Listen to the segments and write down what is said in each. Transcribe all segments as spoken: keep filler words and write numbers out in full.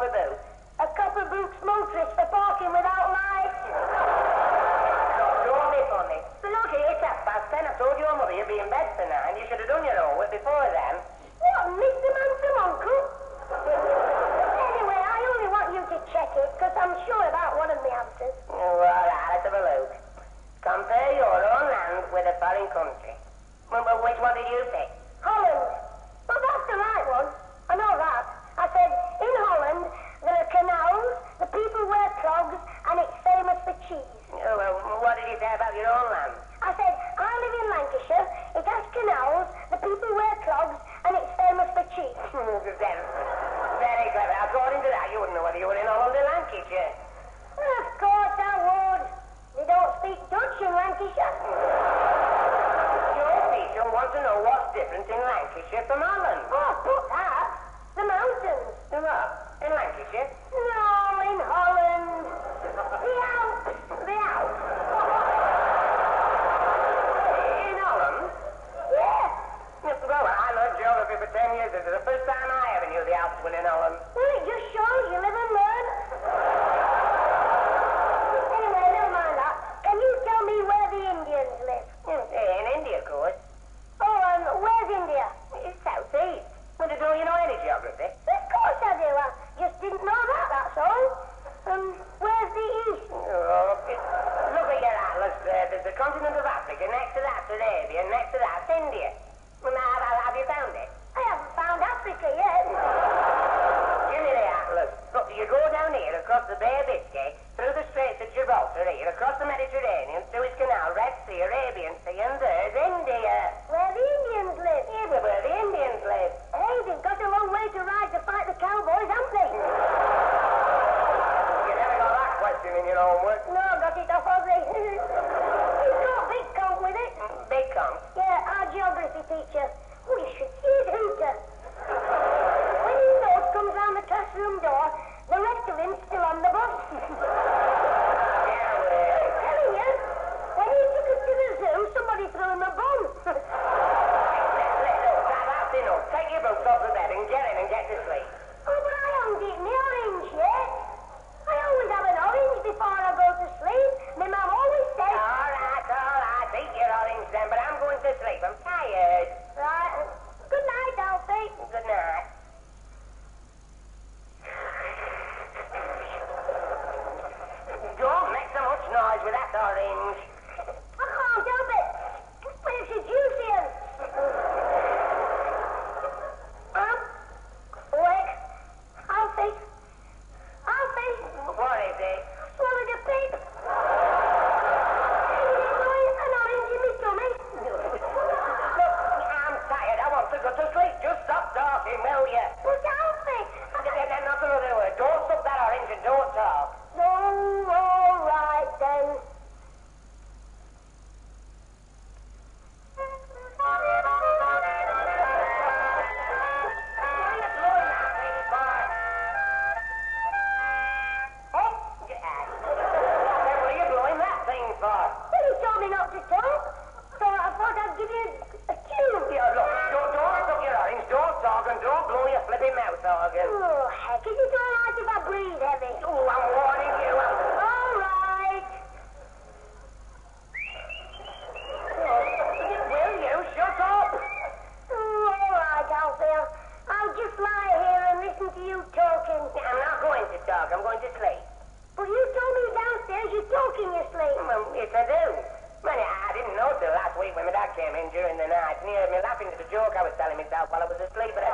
about? A copper boot motorist for parking without lights. Don't be funny. But look here, it's half past ten. I told your mother you'd be in bed for nine. You should have done your homework before then. What, Mister Manson, Uncle? Anyway, I only want you to check it, because I'm sure about one of the answers. Oh, all right, let's have a look. Compare your own land with a foreign country. Well, well, which one did you pick? Holland. Well, that's the right one. I know that. I said, in Holland, there are canals, the people wear clogs, and it's famous for cheese. Oh, well, what did you say about your own land? I said, I live in Lancashire, it has canals, the people wear clogs, and it's famous for cheese. Then, very clever. According to that, you wouldn't know whether you were in Holland or Lancashire. Of course I would. They don't speak Dutch in Lancashire. Your teacher wants to know what's different in Lancashire from Holland. Oh, put that. The mountains. The what? In Lancashire? No, in Holland. The Alps. The Alps. In Holland? Yeah. Well, I learned geography for ten years. This is the first time I ever knew the Alps were in Holland. Well, it just shows you live and learn. Anyway, never mind that. Can you tell me where the Indians live? In India, of course. Oh, um, where's India? It's southeast. Well, do you know any geography? Of course I do. I just didn't know that, that's all. Um, where's the east? Oh, it, look at your atlas there. There's the continent of Africa. Next to that's Arabia. Next to that's India. Well, now, have, have you found it? I haven't found Africa yet. Give me the atlas. Look, you go down here across the Bay of Biscay, through the Straits of Gibraltar here, across the Mediterranean, Suez Canal, Red Sea, Arabian Sea, and there's India. Where the Indians live. Yeah, but where the Indians live. Hey, they've got a long way to ride to fight the cowboys, haven't they? You never got that question in your homework. No, got it off of the... He's got big coat with it. Big con. Yeah, our geography teacher. Oh, you should see his hooter. When his nose comes round the classroom door, the rest of him's still on the bus. Yeah, well. I'm telling you, when he took us to the zoo, somebody threw him a bone. That's enough. Take your books off the bed and get in and get to sleep. Oh, but I haven't eaten the orange yet. I always have an orange before I go to sleep. My mum always says... All right, all right. Eat your orange then, but I'm going to sleep. I'm tired. Right. Good night, Alfie. Good night. Don't make so much noise with that orange. I can't help it. But it's a juicy one. Um, wait. Alfie. Alfie. What is it? Swallowed a pig. An orange in my tummy. Look, I'm tired. I want to go to sleep. Just stop talking, will you? But Alfie. And not another word. Don't suck that orange and don't talk. Oh, all right then. Well, he told me not to talk, so I thought I'd give you a tune. Yeah, look, don't, don't suck your orange, don't talk, and don't blow your flipping mouth organ. Oh, heck, is it all right if I breathe heavy? Oh, I'm warning you. I'm... All right. Will you shut up? Oh, all right, Alfie. I'll just lie here and listen to you talking. I'm not going to talk, I'm going to sleep. But you told me downstairs you're talking your sleep. Well, yes, I do. Man, I didn't know till last week when my dad came in during the night and he heard me laughing at the joke I was telling myself while I was asleep. But I...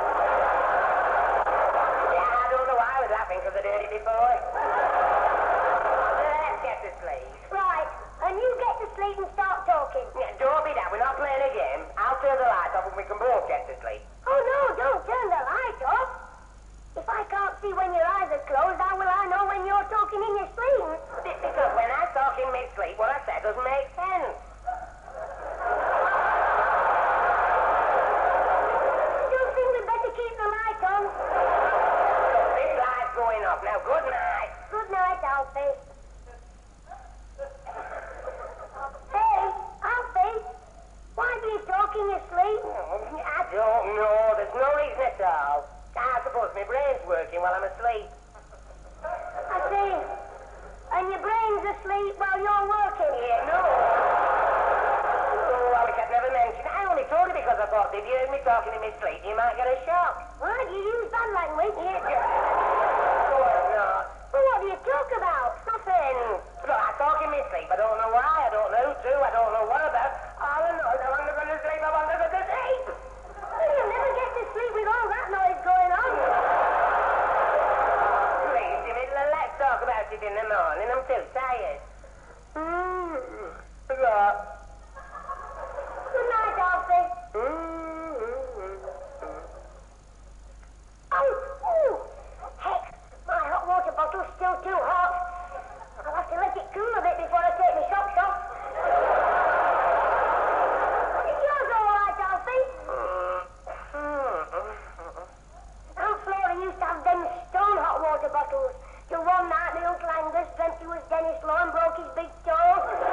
Yeah, I don't know why I was laughing because I'd heard it before. Let's get to sleep. Right, and you get to sleep and start talking. Yeah, don't be that. We're not playing a game. I'll turn the lights off and we can both get to sleep. Oh, no, don't turn the light off. If I can't see when your eyes are closed, how will I know when you're talking in your sleep? Because when I talk in mid-sleep, what I said doesn't make sense. Don't think we'd better keep the light on? This light's going off now. Good night. Good night, Alfie. Hey, Alfie, why do you talk in your sleep? I don't know. There's no reason at all. I suppose my brain's working while I'm asleep. me sleep, you might get a shock. Why do you use bad language? You just... Of course not. Well, what do you talk about? Nothing. Look, I talk in my sleep. I don't know why. I don't know who to. I don't know what about. All I know is I want to go to sleep. I want to go to sleep. Well, you'll never get to sleep with all that noise going on. Please, Jimmy, let's talk about it in the morning. I'm too tired. Mm. What? Good night, Darcy. Oh, ooh. Heck, my hot water bottle's still too hot. I'll have to let it cool a bit before I take my socks off. Is yours all right, Darcy? Aunt Flora used to have them stone hot water bottles. Till one night my Uncle Angus dreamt he was Dennis Law and broke his big toe.